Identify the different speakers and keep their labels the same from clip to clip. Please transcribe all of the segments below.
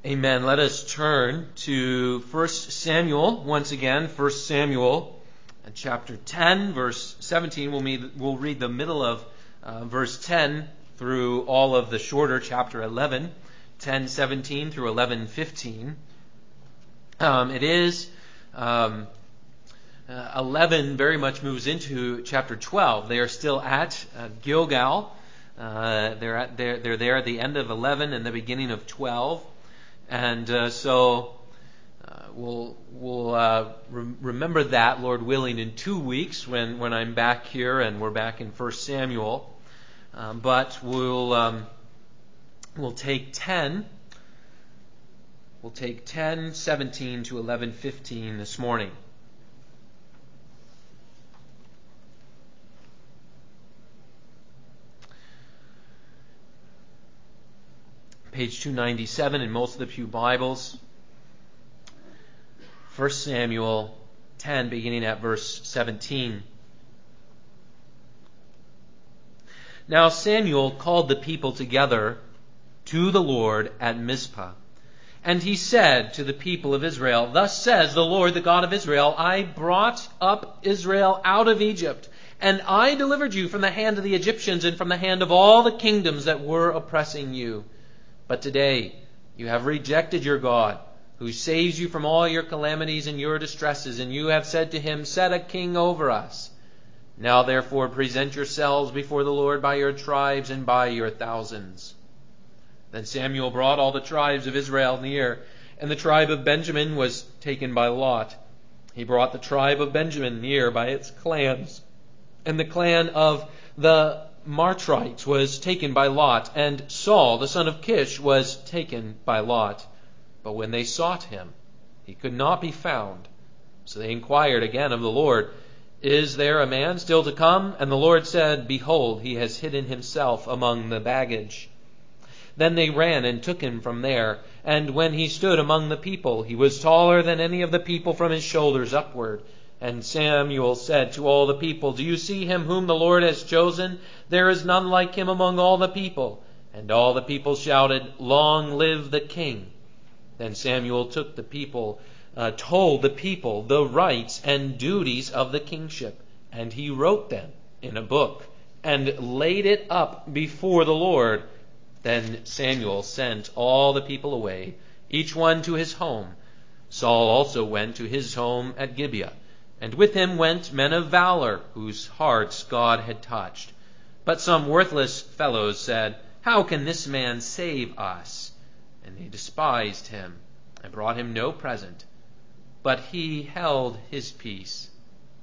Speaker 1: Amen. Let us turn to 1 Samuel once again. 1 Samuel chapter 10, verse 17. We'll read the middle of verse 10 through all of the shorter chapter 11, 10:17 through 11:15. It is 11 very much moves into chapter 12. They are still at Gilgal. They're there at the end of 11 and the beginning of 12. And so we'll remember that, Lord willing, in 2 weeks when I'm back here and we're back in 1 Samuel. But we'll take 10. We'll take 10:17 to 11:15 this morning. Page 297 in most of the Pew Bibles. 1 Samuel 10, beginning at verse 17. Now Samuel called the people together to the Lord at Mizpah. And he said to the people of Israel, "Thus says the Lord, the God of Israel, I brought up Israel out of Egypt, and I delivered you from the hand of the Egyptians and from the hand of all the kingdoms that were oppressing you. But today you have rejected your God, who saves you from all your calamities and your distresses, and you have said to him, 'Set a king over us.' Now therefore present yourselves before the Lord by your tribes and by your thousands." Then Samuel brought all the tribes of Israel near, and the tribe of Benjamin was taken by lot. He brought the tribe of Benjamin near by its clans, and the clan of the Martrites was taken by lot, and Saul, the son of Kish, was taken by lot. But when they sought him, he could not be found. So they inquired again of the Lord, "Is there a man still to come?" And the Lord said, "Behold, he has hidden himself among the baggage." Then they ran and took him from there. And when he stood among the people, he was taller than any of the people from his shoulders upward. And Samuel said to all the people, "Do you see him whom the Lord has chosen? There is none like him among all the people." And all the people shouted, "Long live the king!" Then Samuel told the people the rights and duties of the kingship, and he wrote them in a book and laid it up before the Lord. Then Samuel sent all the people away, each one to his home. Saul also went to his home at Gibeah, and with him went men of valor, whose hearts God had touched. But some worthless fellows said, "How can this man save us?" And they despised him, and brought him no present. But he held his peace.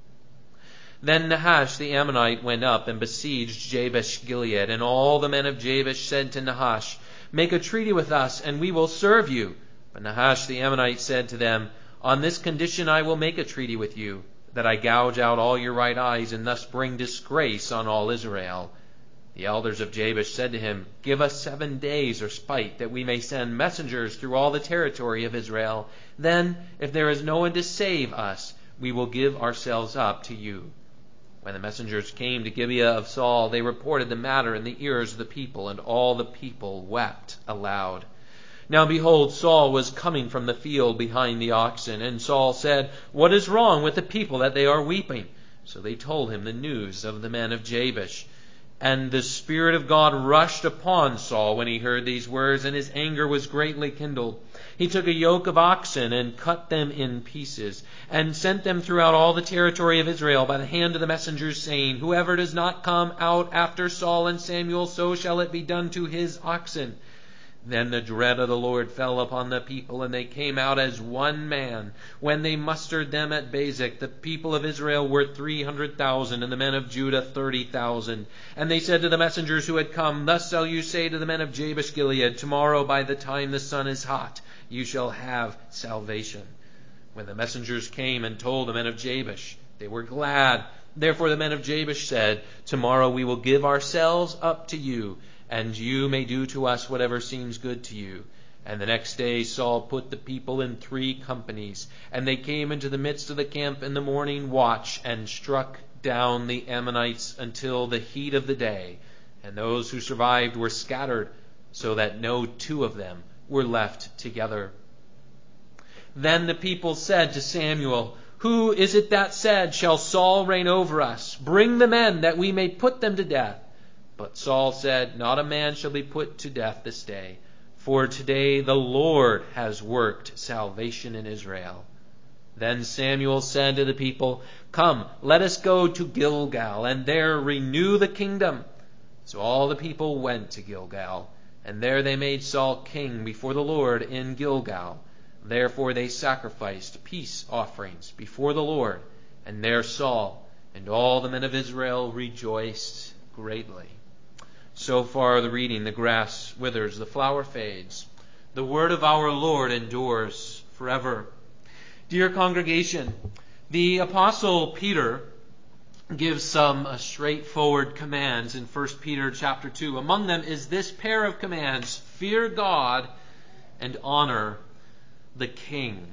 Speaker 1: Then Nahash the Ammonite went up and besieged Jabesh-Gilead, and all the men of Jabesh said to Nahash, "Make a treaty with us, and we will serve you." But Nahash the Ammonite said to them, "On this condition I will make a treaty with you, that I gouge out all your right eyes, and thus bring disgrace on all Israel." The elders of Jabesh said to him, "Give us 7 days' respite, that we may send messengers through all the territory of Israel. Then, if there is no one to save us, we will give ourselves up to you." When the messengers came to Gibeah of Saul, they reported the matter in the ears of the people, and all the people wept aloud. Now behold, Saul was coming from the field behind the oxen, and Saul said, "What is wrong with the people that they are weeping?" So they told him the news of the men of Jabesh. And the Spirit of God rushed upon Saul when he heard these words, and his anger was greatly kindled. He took a yoke of oxen and cut them in pieces, and sent them throughout all the territory of Israel by the hand of the messengers, saying, "Whoever does not come out after Saul and Samuel, so shall it be done to his oxen." Then the dread of the Lord fell upon the people, and they came out as one man. When they mustered them at Bezek, the people of Israel were 300,000, and the men of Judah 30,000. And they said to the messengers who had come, "Thus shall you say to the men of Jabesh-Gilead, tomorrow by the time the sun is hot, you shall have salvation." When the messengers came and told the men of Jabesh, they were glad. Therefore the men of Jabesh said, "Tomorrow we will give ourselves up to you, and you may do to us whatever seems good to you." And the next day Saul put the people in 3 companies, and they came into the midst of the camp in the morning watch, and struck down the Ammonites until the heat of the day. And those who survived were scattered, so that no 2 of them were left together. Then the people said to Samuel, "Who is it that said, 'Shall Saul reign over us?' Bring the men, that we may put them to death." But Saul said, "Not a man shall be put to death this day, for today the Lord has worked salvation in Israel." Then Samuel said to the people, "Come, let us go to Gilgal, and there renew the kingdom." So all the people went to Gilgal, and there they made Saul king before the Lord in Gilgal. Therefore they sacrificed peace offerings before the Lord, and there Saul and all the men of Israel rejoiced greatly. So far the reading. The grass withers, the flower fades. The word of our Lord endures forever. Dear congregation, the Apostle Peter gives some straightforward commands in 1 Peter chapter 2. Among them is this pair of commands: fear God and honor the King.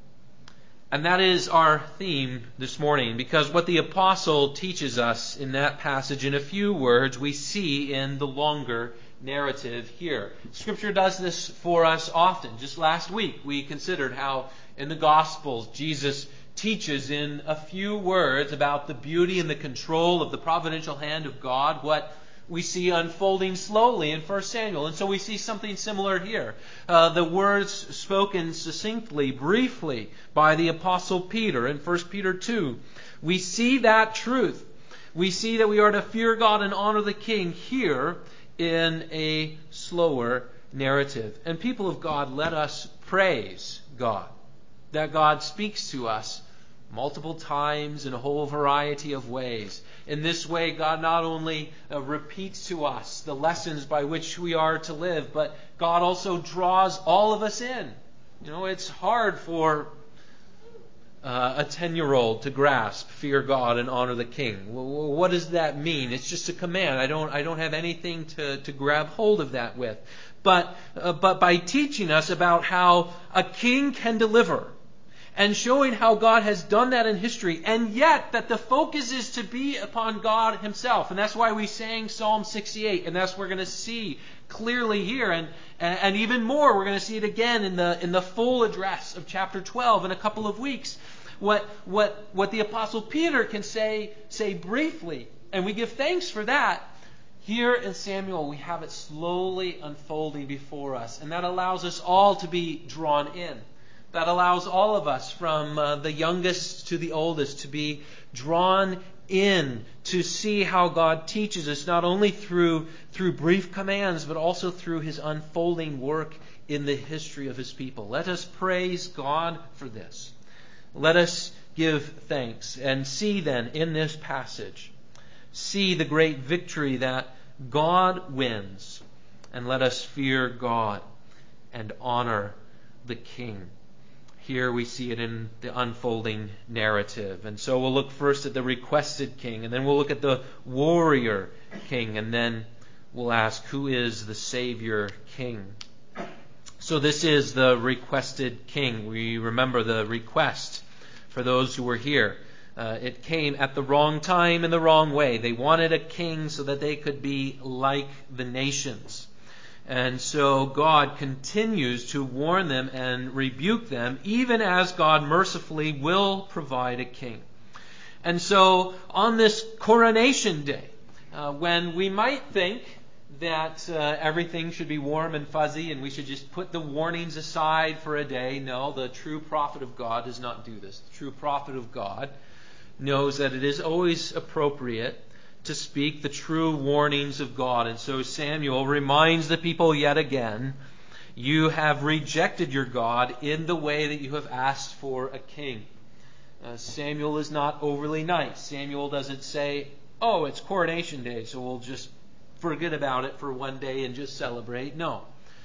Speaker 1: And that is our theme this morning, because what the apostle teaches us in that passage in a few words we see in the longer narrative here. Scripture does this for us often. Just last week we considered how in the Gospels Jesus teaches in a few words about the beauty and the control of the providential hand of God, what we see unfolding slowly in 1 Samuel. And so we see something similar here. The words spoken succinctly, briefly, by the Apostle Peter in 1 Peter 2. We see that truth. We see that we are to fear God and honor the King here in a slower narrative. And people of God, let us praise God, that God speaks to us multiple times in a whole variety of ways. In this way, God not only repeats to us the lessons by which we are to live, but God also draws all of us in. You know, it's hard for a 10-year-old to grasp fear God and honor the King. Well, what does that mean? It's just a command. I don't have anything to grab hold of that with. But by teaching us about how a king can deliver, and showing how God has done that in history, and yet that the focus is to be upon God Himself. And that's why we sang Psalm 68, and that's what we're going to see clearly here, and even more, we're going to see it again in the full address of chapter 12 in a couple of weeks. What the Apostle Peter can say briefly, and we give thanks for that. Here in Samuel, we have it slowly unfolding before us, and that allows us all to be drawn in. That allows all of us, from the youngest to the oldest, to be drawn in to see how God teaches us, not only through brief commands, but also through His unfolding work in the history of His people. Let us praise God for this. Let us give thanks and see then in this passage, see the great victory that God wins, and let us fear God and honor the King. Here we see it in the unfolding narrative. And so we'll look first at the requested king, and then we'll look at the warrior king, and then we'll ask, who is the Savior king? So this is the requested king. We remember the request for those who were here. It came at the wrong time in the wrong way. They wanted a king so that they could be like the nations. And so God continues to warn them and rebuke them, even as God mercifully will provide a king. And so on this coronation day, when we might think that everything should be warm and fuzzy and we should just put the warnings aside for a day, no, the true prophet of God does not do this. The true prophet of God knows that it is always appropriate to speak the true warnings of God. And so Samuel reminds the people yet again, you have rejected your God in the way that you have asked for a king. Samuel is not overly nice. Samuel doesn't say, oh, it's coronation day, so we'll just forget about it for one day and just celebrate. No.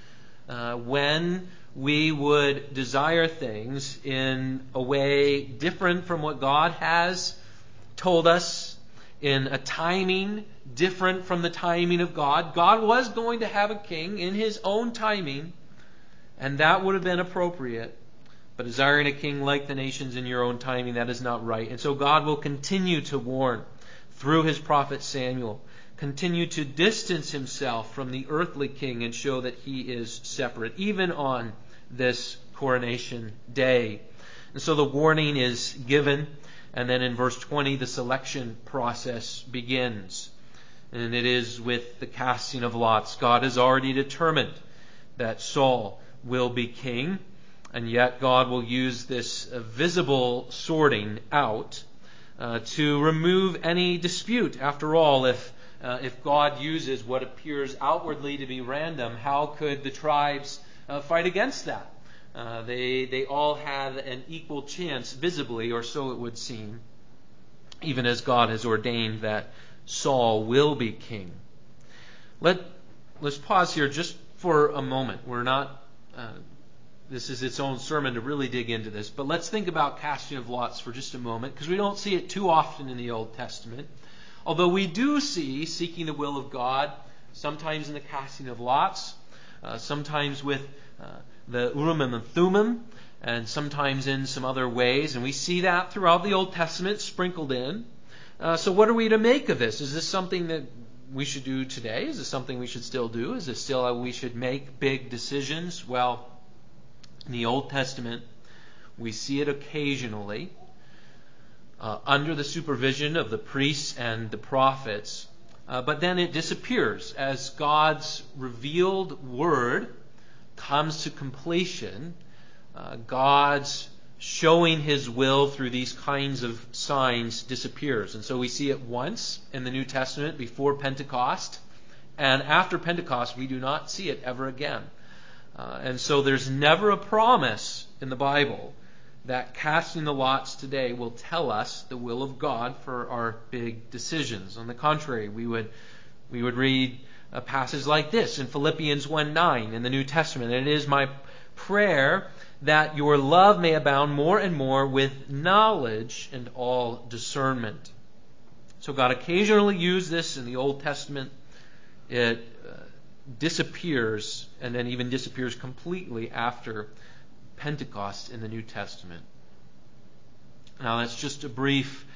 Speaker 1: When we would desire things in a way different from what God has told us, in a timing different from the timing of God. God was going to have a king in His own timing, and that would have been appropriate. But desiring a king like the nations in your own timing, that is not right. And so God will continue to warn through His prophet Samuel continue to distance himself from the earthly king and show that he is separate, even on this coronation day. And so the warning is given, and then in verse 20 the selection process begins. And it is with the casting of lots. God has already determined that Saul will be king, and yet God will use this visible sorting out to remove any dispute. After all, if God uses what appears outwardly to be random, how could the tribes fight against that? They all have an equal chance visibly, or so it would seem, even as God has ordained that Saul will be king. Let's pause here just for a moment. We're not this is its own sermon to really dig into this, but let's think about casting of lots for just a moment, because we don't see it too often in the Old Testament. Although we do see seeking the will of God, sometimes in the casting of lots, sometimes with the Urim and the Thummim, and sometimes in some other ways. And we see that throughout the Old Testament sprinkled in. So what are we to make of this? Is this something that we should do today? Is this something we should still do? Is this still how we should make big decisions? Well, in the Old Testament, we see it occasionally under the supervision of the priests and the prophets, but then it disappears as God's revealed word comes to completion. God's showing his will through these kinds of signs disappears. And so we see it once in the New Testament before Pentecost, and after Pentecost we do not see it ever again. And so there's never a promise in the Bible that casting the lots today will tell us the will of God for our big decisions. On the contrary, we would read a passage like this in Philippians 1:9 in the New Testament. And it is my prayer that your love may abound more and more with knowledge and all discernment. So God occasionally used this in the Old Testament. It disappears, and then even disappears completely after Pentecost in the New Testament. Now that's just a brief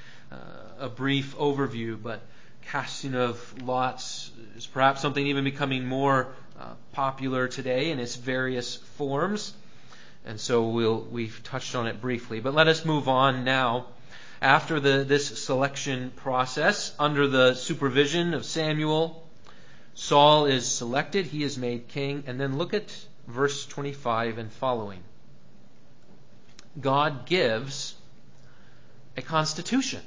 Speaker 1: overview, but casting of lots is perhaps something even becoming more popular today in its various forms. And so we've touched on it briefly. But let us move on now. After this selection process, under the supervision of Samuel, Saul is selected. He is made king. And then look at verse 25 and following. God gives a constitution.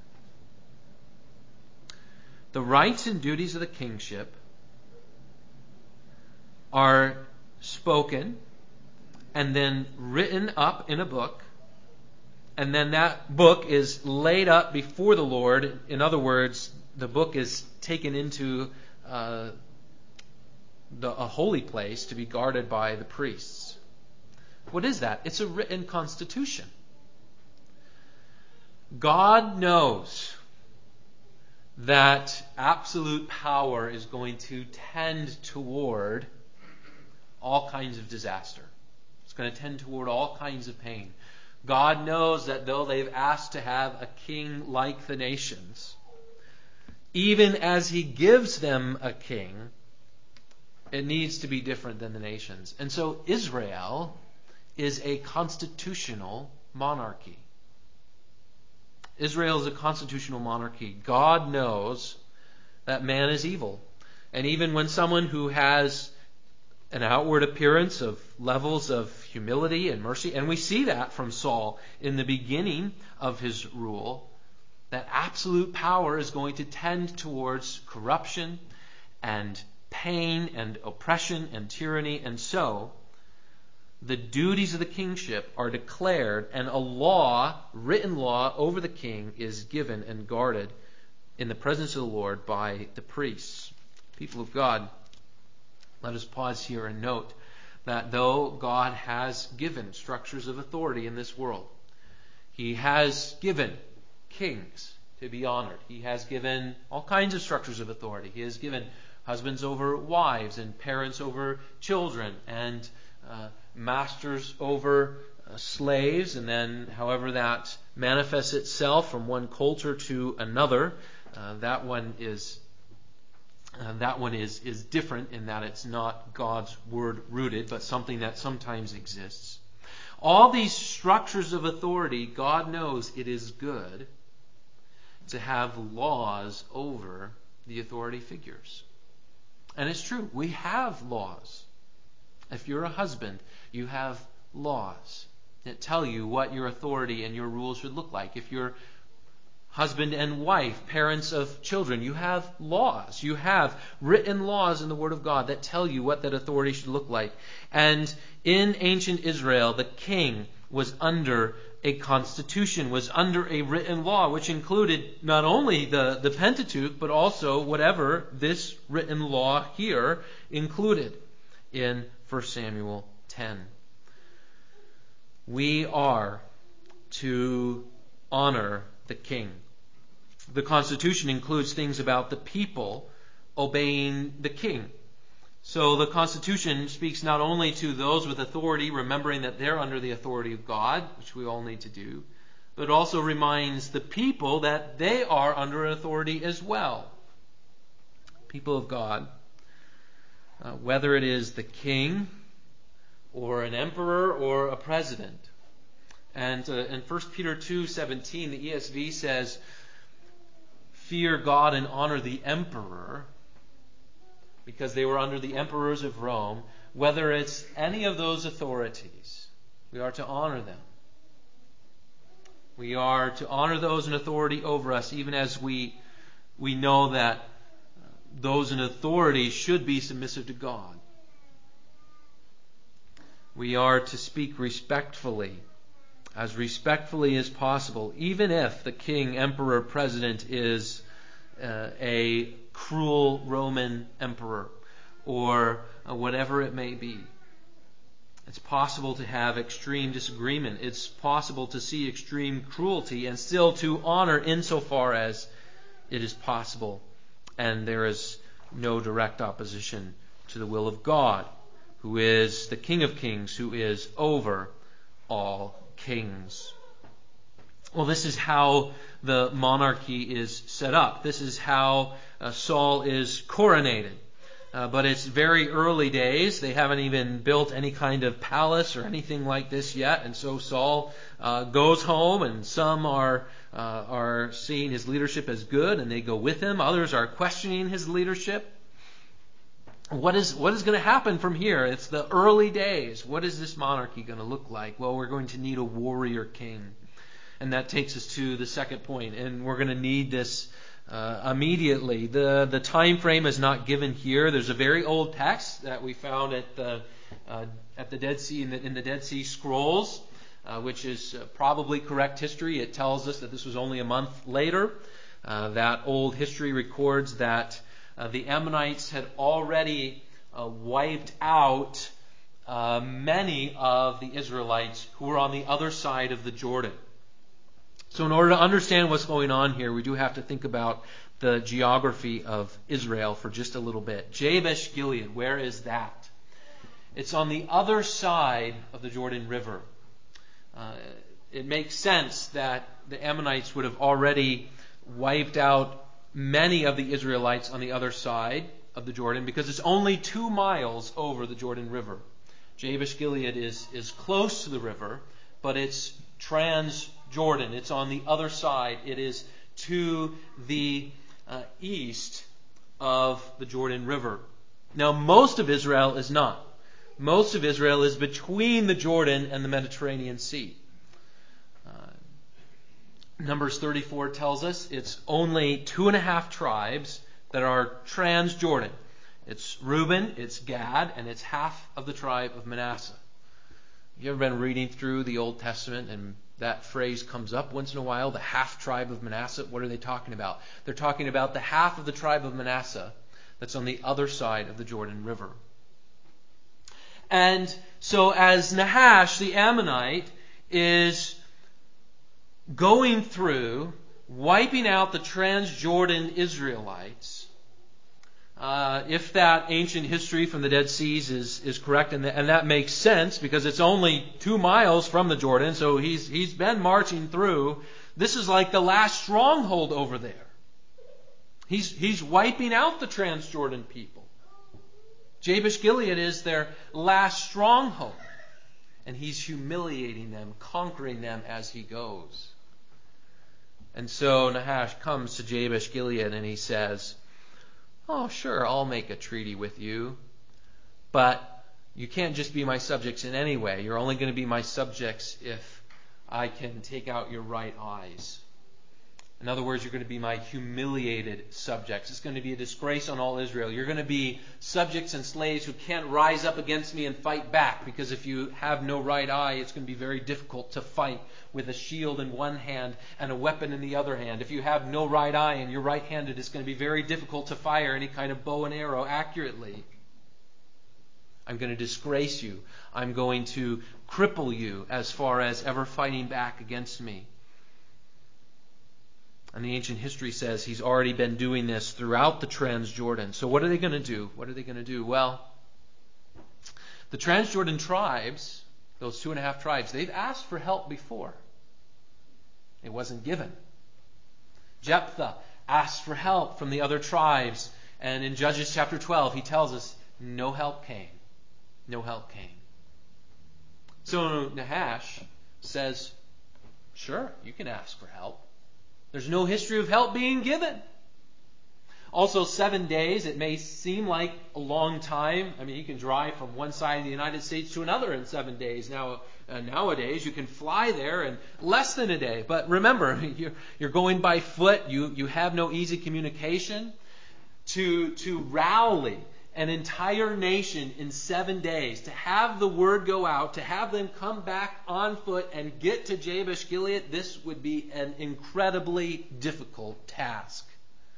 Speaker 1: The rights and duties of the kingship are spoken and then written up in a book, and then that book is laid up before the Lord. In other words, the book is taken into a holy place to be guarded by the priests. What is that? It's a written constitution. God knows that absolute power is going to tend toward all kinds of disaster. It's going to tend toward all kinds of pain. God knows that though they've asked to have a king like the nations, even as he gives them a king, it needs to be different than the nations. And so Israel is a constitutional monarchy. Israel is a constitutional monarchy. God knows that man is evil. And even when someone who has an outward appearance of levels of humility and mercy, and we see that from Saul in the beginning of his rule, that absolute power is going to tend towards corruption and pain and oppression and tyranny. And so the duties of the kingship are declared, and a law, written law over the king, is given and guarded in the presence of the Lord by the priests. People of God, let us pause here and note that though God has given structures of authority in this world, he has given kings to be honored. He has given all kinds of structures of authority. He has given husbands over wives, and parents over children, and masters over slaves, and then however that manifests itself from one culture to another, that one is That one is different in that it's not God's word rooted, but something that sometimes exists. All these structures of authority, God knows it is good to have laws over the authority figures. And it's true, we have laws. If you're a husband, you have laws that tell you what your authority and your rules should look like. If you're husband and wife, parents of children, you have laws. You have written laws in the Word of God that tell you what that authority should look like. And in ancient Israel, the king was under a constitution, was under a written law, which included not only the Pentateuch, but also whatever this written law here included in 1 Samuel 10. We are to honor the king. The Constitution includes things about the people obeying the king. So the Constitution speaks not only to those with authority, remembering that they're under the authority of God, which we all need to do, but also reminds the people that they are under authority as well. People of God, whether it is the king or an emperor or a president. And in 1 Peter 2:17, the ESV says, "Fear God and honor the emperor," because they were under the emperors of Rome. Whether it's any of those authorities, we are to honor them. We are to honor those in authority over us, even as we know that those in authority should be submissive to God. We are to speak respectfully as possible, even if the king, emperor, president is a cruel Roman emperor or whatever it may be. It's possible to have extreme disagreement. It's possible to see extreme cruelty and still to honor insofar as it is possible and there is no direct opposition to the will of God, who is the King of Kings, who is over all kings. Well, this is how the monarchy is set up. This is how Saul is coronated. But it's very early days. They haven't even built any kind of palace or anything like this yet. And so Saul goes home, and some are seeing his leadership as good, and they go with him. Others are questioning his leadership. What is going to happen from here? It's the early days. What is this monarchy going to look like? Well, we're going to need a warrior king. And that takes us to the second point. And we're going to need this immediately. The time frame is not given here. There's a very old text that we found at the Dead Sea in the Dead Sea Scrolls, which is probably correct history. It tells us that this was only a month later. That old history records that the Ammonites had already wiped out many of the Israelites who were on the other side of the Jordan. So in order to understand what's going on here, we do have to think about the geography of Israel for just a little bit. Jabesh Gilead, where is that? It's on the other side of the Jordan River. It makes sense that the Ammonites would have already wiped out many of the Israelites on the other side of the Jordan, because it's only 2 miles over the Jordan River. Jabesh Gilead is close to the river, but it's Transjordan. It's on the other side. It is to the east of the Jordan River. Now, most of Israel is not. Most of Israel is between the Jordan and the Mediterranean Sea. Numbers 34 tells us it's only 2.5 tribes that are Transjordan. It's Reuben, it's Gad, and it's half of the tribe of Manasseh. You ever been reading through the Old Testament and that phrase comes up once in a while, the half tribe of Manasseh? What are they talking about? They're talking about the half of the tribe of Manasseh that's on the other side of the Jordan River. And so as Nahash, the Ammonite, is going through, wiping out the Transjordan Israelites, if that ancient history from the Dead Seas is correct, and that makes sense because it's only 2 miles from the Jordan, so he's been marching through. This is like the last stronghold over there. He's wiping out the Transjordan people. Jabesh Gilead is their last stronghold. And he's humiliating them, conquering them as he goes. And so Nahash comes to Jabesh Gilead and he says, "Oh, sure, I'll make a treaty with you. But you can't just be my subjects in any way. You're only going to be my subjects if I can take out your right eyes." In other words, you're going to be my humiliated subjects. It's going to be a disgrace on all Israel. You're going to be subjects and slaves who can't rise up against me and fight back, because if you have no right eye, it's going to be very difficult to fight with a shield in one hand and a weapon in the other hand. If you have no right eye and you're right-handed, it's going to be very difficult to fire any kind of bow and arrow accurately. I'm going to disgrace you. I'm going to cripple you as far as ever fighting back against me. And the ancient history says he's already been doing this throughout the Transjordan. So what are they going to do? What are they going to do? Well, the Transjordan tribes, those 2.5 tribes, they've asked for help before. It wasn't given. Jephthah asked for help from the other tribes. And in Judges chapter 12, he tells us no help came. No help came. So Nahash says, "Sure, you can ask for help." There's no history of help being given. Also, 7 days, it may seem like a long time. I mean, you can drive from one side of the United States to another in 7 days. Now, nowadays, you can fly there in less than a day. But remember, you're going by foot. You have no easy communication. To rally an entire nation in 7 days, to have the word go out, to have them come back on foot and get to Jabesh Gilead, this would be an incredibly difficult task.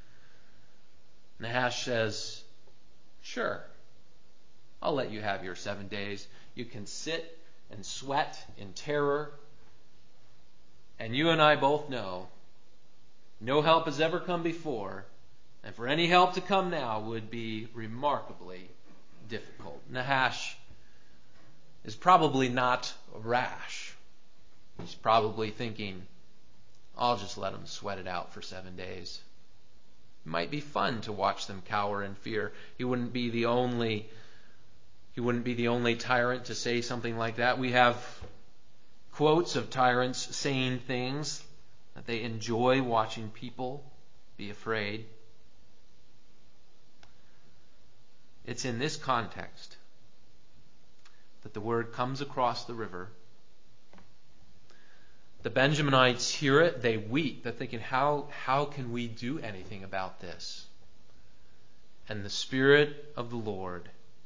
Speaker 1: Nahash says, "Sure, I'll let you have your 7 days. You can sit and sweat in terror. And you and I both know no help has ever come before. And for any help to come now would be remarkably difficult." Nahash is probably not rash. He's probably thinking, "I'll just let them sweat it out for 7 days. It might be fun to watch them cower in fear." He wouldn't be the only tyrant to say something like that. We have quotes of tyrants saying things that they enjoy watching people be afraid. It's in this context that the word comes across the river. The Benjaminites hear it, they weep. They're thinking, how can we do anything about this? And the Spirit of the Lord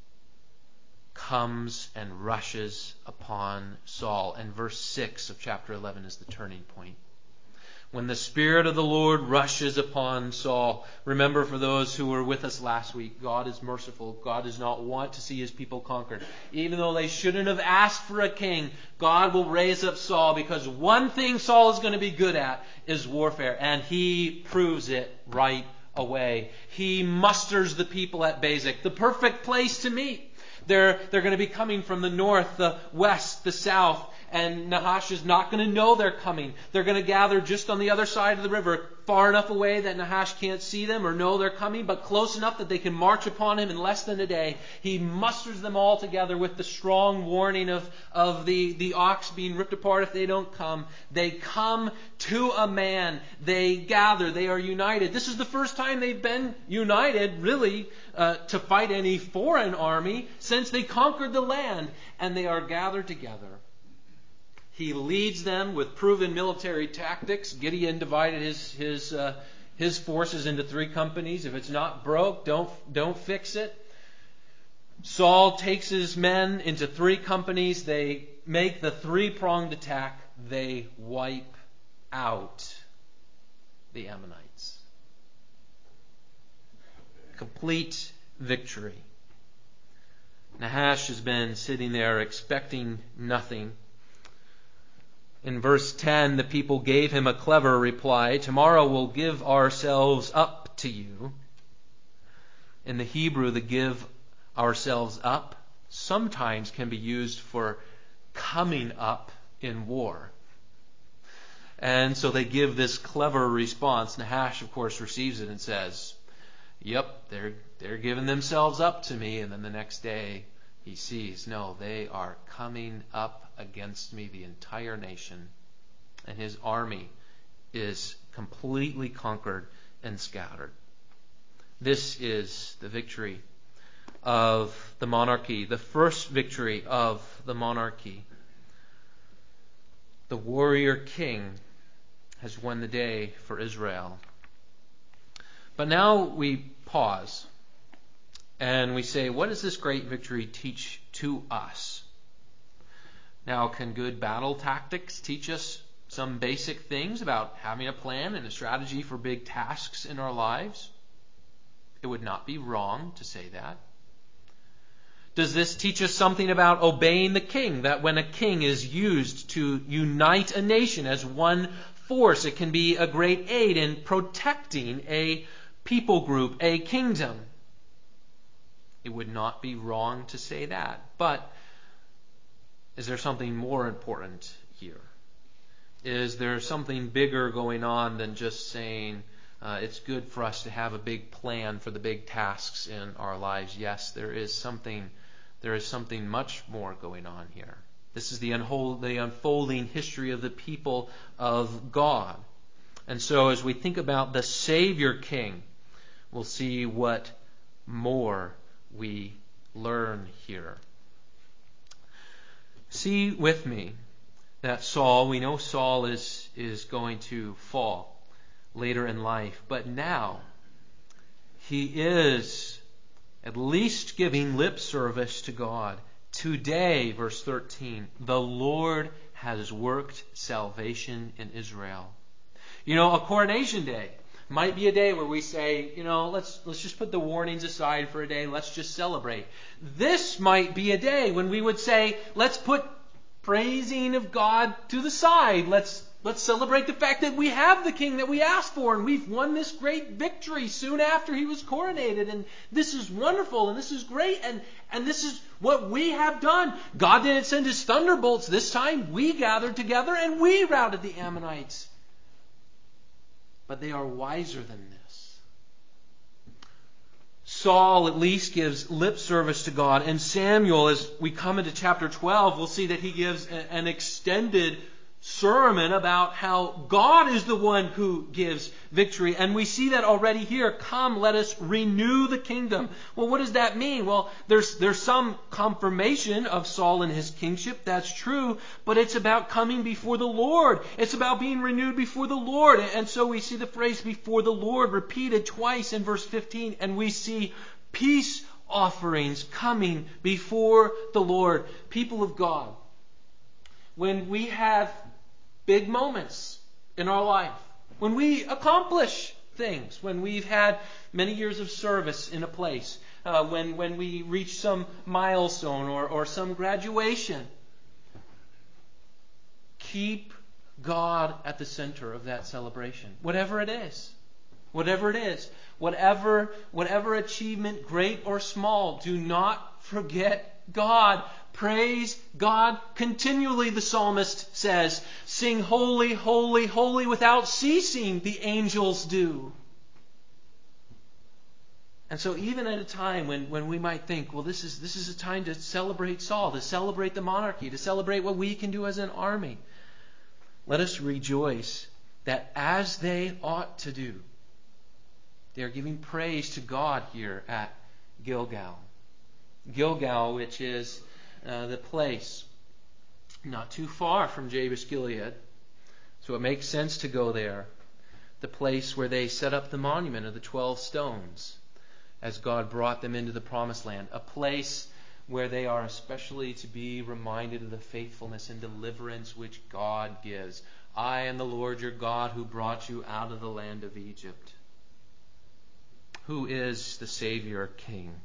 Speaker 1: comes and rushes upon Saul. And verse 6 of chapter 11 is the turning point. When the Spirit of the Lord rushes upon Saul. Remember, for those who were with us last week, God is merciful. God does not want to see His people conquered. Even though they shouldn't have asked for a king, God will raise up Saul, because one thing Saul is going to be good at is warfare. And he proves it right away. He musters the people at Bezek, the perfect place to meet. They're going to be coming from the north, the west, the south. And Nahash is not going to know they're coming. They're going to gather just on the other side of the river, far enough away that Nahash can't see them or know they're coming, but close enough that they can march upon him in less than a day. He musters them all together with the strong warning of the ox being ripped apart if they don't come. They come to a man. They gather. They are united. This is the first time they've been united, really, to fight any foreign army since they conquered the land. And they are gathered together. He leads them with proven military tactics. Gideon divided his forces into 3 companies. If it's not broke, don't fix it. Saul takes his men into 3 companies. They make the 3-pronged attack. They wipe out the Ammonites. Complete victory. Nahash has been sitting there expecting nothing. In verse 10, the people gave him a clever reply. "Tomorrow we'll give ourselves up to you." In the Hebrew, the "give ourselves up" sometimes can be used for coming up in war. And so they give this clever response. Nahash, of course, receives it and says, "Yep, they're giving themselves up to me." And then the next day he sees, no, they are coming up against me, the entire nation. And his army is completely conquered and scattered. This is the victory of the monarchy, the first victory of the monarchy. The warrior king has won the day for Israel. But now we pause and we say, what does this great victory teach to us? Now, can good battle tactics teach us some basic things about having a plan and a strategy for big tasks in our lives? It would not be wrong to say that. Does this teach us something about obeying the king? That when a king is used to unite a nation as one force, it can be a great aid in protecting a people group, a kingdom. It would not be wrong to say that. But is there something more important here? Is there something bigger going on than just saying it's good for us to have a big plan for the big tasks in our lives? Yes, there is something much more going on here. This is the unfolding history of the people of God. And so as we think about the Savior King, we'll see what more we learn here. See with me that Saul, we know Saul is going to fall later in life, but now he is at least giving lip service to God. Today, verse 13, the Lord has worked salvation in Israel. You know, a coronation day might be a day where we say, let's just put the warnings aside for a day. Let's just celebrate. This might be a day when we would say, let's put praising of God to the side. Let's celebrate the fact that we have the king that we asked for, and we've won this great victory soon after he was coronated, and this is wonderful, and this is great, and this is what we have done. God didn't send his thunderbolts this time. We gathered together and we routed the Ammonites. But they are wiser than this. Saul at least gives lip service to God, and Samuel, as we come into chapter 12, we'll see that he gives an extended sermon about how God is the one who gives victory. And we see that already here. Come, let us renew the kingdom. Well, what does that mean? Well, there's some confirmation of Saul and his kingship. That's true. But it's about coming before the Lord. It's about being renewed before the Lord. And so we see the phrase before the Lord repeated twice in verse 15. And we see peace offerings coming before the Lord. People of God, when we have big moments in our life, when we accomplish things, when we've had many years of service in a place, when we reach some milestone or some graduation, keep God at the center of that celebration. Whatever it is. Whatever achievement, great or small, do not forget God. Praise God continually, the psalmist says. Sing holy, holy, holy without ceasing, the angels do. And so even at a time when we might think, well, this is a time to celebrate Saul, to celebrate the monarchy, to celebrate what we can do as an army, let us rejoice that as they ought to do, they are giving praise to God here at Gilgal. Gilgal, which is the place not too far from Jabesh Gilead. So it makes sense to go there. The place where they set up the monument of the 12 stones as God brought them into the promised land. A place where they are especially to be reminded of the faithfulness and deliverance which God gives. I am the Lord your God who brought you out of the land of Egypt. Who is the Savior King?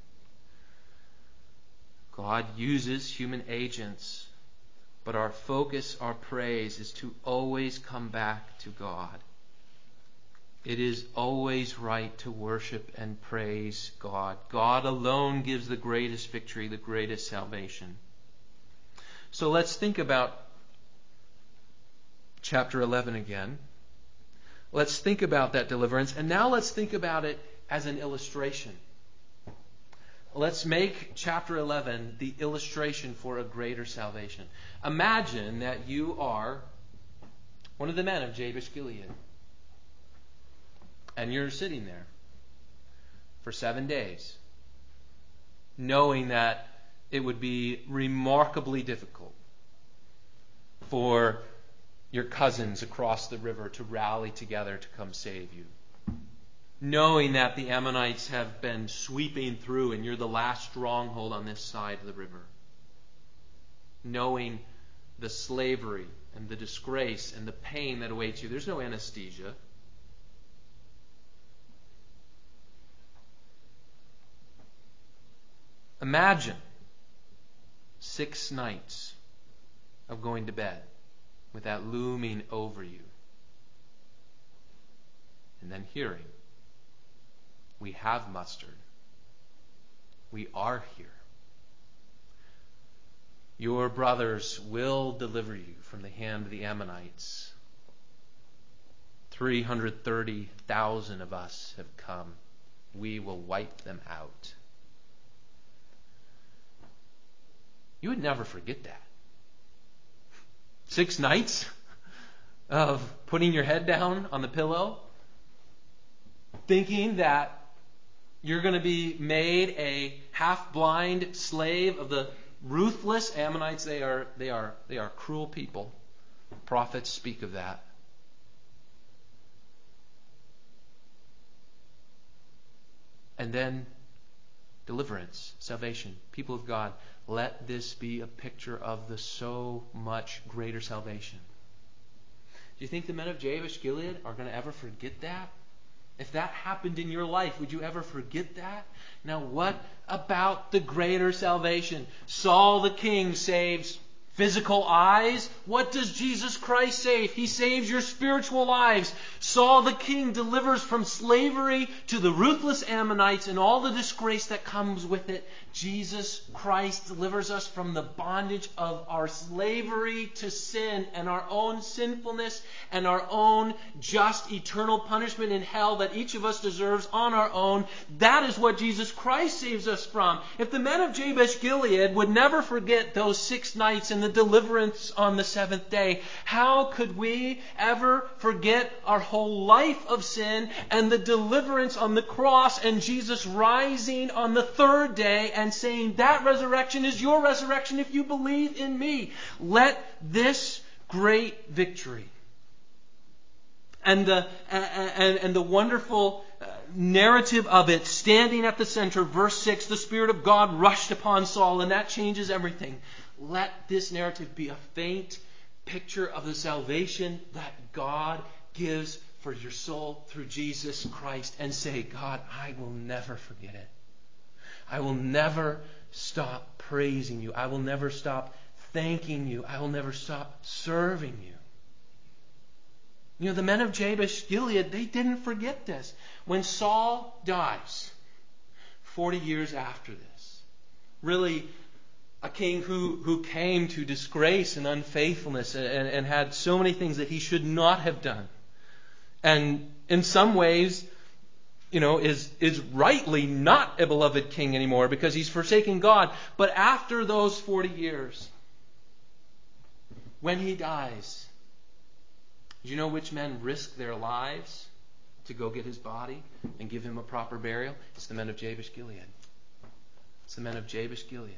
Speaker 1: God uses human agents, but our focus, our praise, is to always come back to God. It is always right to worship and praise God. God alone gives the greatest victory, the greatest salvation. So let's think about chapter 11 again. Let's think about that deliverance. And now let's think about it as an illustration. Let's make chapter 11 the illustration for a greater salvation. Imagine that you are one of the men of Jabesh Gilead. And you're sitting there for 7 days, knowing that it would be remarkably difficult for your cousins across the river to rally together to come save you. Knowing that the Ammonites have been sweeping through and you're the last stronghold on this side of the river. Knowing the slavery and the disgrace and the pain that awaits you. There's no anesthesia. Imagine 6 nights of going to bed with that looming over you. And then hearing, we have mustered. We are here. Your brothers will deliver you from the hand of the Ammonites. 330,000 of us have come. We will wipe them out. You would never forget that. 6 nights of putting your head down on the pillow, thinking that you're going to be made a half-blind slave of the ruthless Ammonites. They are cruel people. Prophets speak of that. And then deliverance, salvation, people of God. Let this be a picture of the so much greater salvation. Do you think the men of Jabesh Gilead are going to ever forget that? If that happened in your life, would you ever forget that? Now, what about the greater salvation? Saul the king saves physical eyes. What does Jesus Christ save? He saves your spiritual lives. Saul the king delivers from slavery to the ruthless Ammonites and all the disgrace that comes with it. Jesus Christ delivers us from the bondage of our slavery to sin and our own sinfulness and our own just eternal punishment in hell that each of us deserves on our own. That is what Jesus Christ saves us from. If the men of Jabesh Gilead would never forget those 6 nights and the deliverance on the 7th day, how could we ever forget our whole life of sin and the deliverance on the cross and Jesus rising on the 3rd day and saying that resurrection is your resurrection if you believe in me? Let this great victory and the wonderful narrative of it standing at the center, verse 6, the Spirit of God rushed upon Saul, and that changes everything. Let this narrative be a faint picture of the salvation that God gives for your soul through Jesus Christ, and say, God, I will never forget it. I will never stop praising you. I will never stop thanking you. I will never stop serving you. You know, the men of Jabesh Gilead, they didn't forget this. When Saul dies, 40 years after this, really a king who came to disgrace and unfaithfulness and had so many things that he should not have done. And in some ways, you know, is rightly not a beloved king anymore because he's forsaken God. But after those 40 years, when he dies, do you know which men risk their lives to go get his body and give him a proper burial? It's the men of Jabesh Gilead. It's the men of Jabesh Gilead.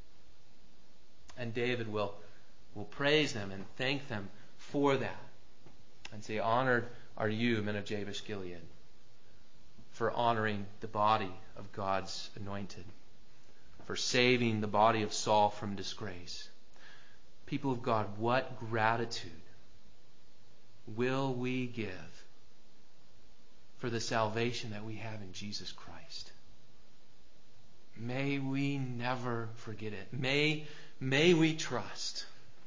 Speaker 1: And David will praise them and thank them for that. And say, honored are you, men of Jabesh Gilead, for honoring the body of God's anointed, for saving the body of Saul from disgrace. People of God, what gratitude will we give for the salvation that we have in Jesus Christ? May we never forget it. May we trust.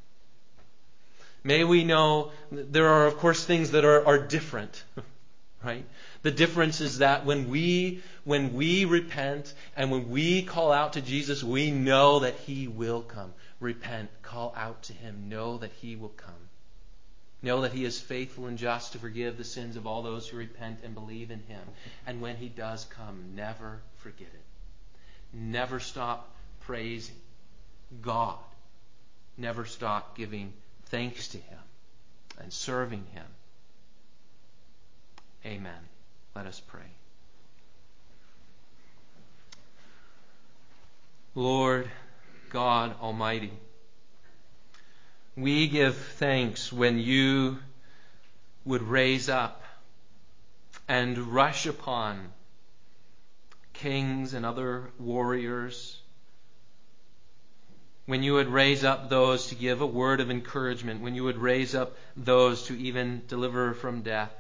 Speaker 1: May we know there are, of course, things that are different, right? The difference is that when we repent and when we call out to Jesus, we know that He will come. Repent, call out to Him, know that He will come. Know that He is faithful and just to forgive the sins of all those who repent and believe in Him. And when He does come, never forget it. Never stop praising God. Never stop giving thanks to Him and serving Him. Amen. Let us pray. Lord God Almighty, we give thanks when You would raise up and rush upon kings and other warriors, when You would raise up those to give a word of encouragement, when You would raise up those to even deliver from death.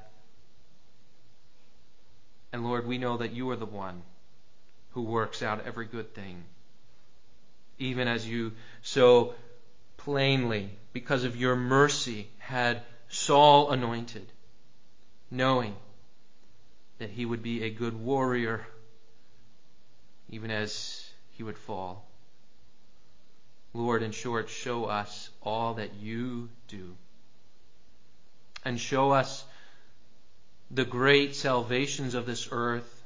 Speaker 1: And Lord, we know that You are the one who works out every good thing, even as You so plainly, because of Your mercy, had Saul anointed, knowing that he would be a good warrior even as he would fall. Lord, in short, show us all that You do. And show us the great salvations of this earth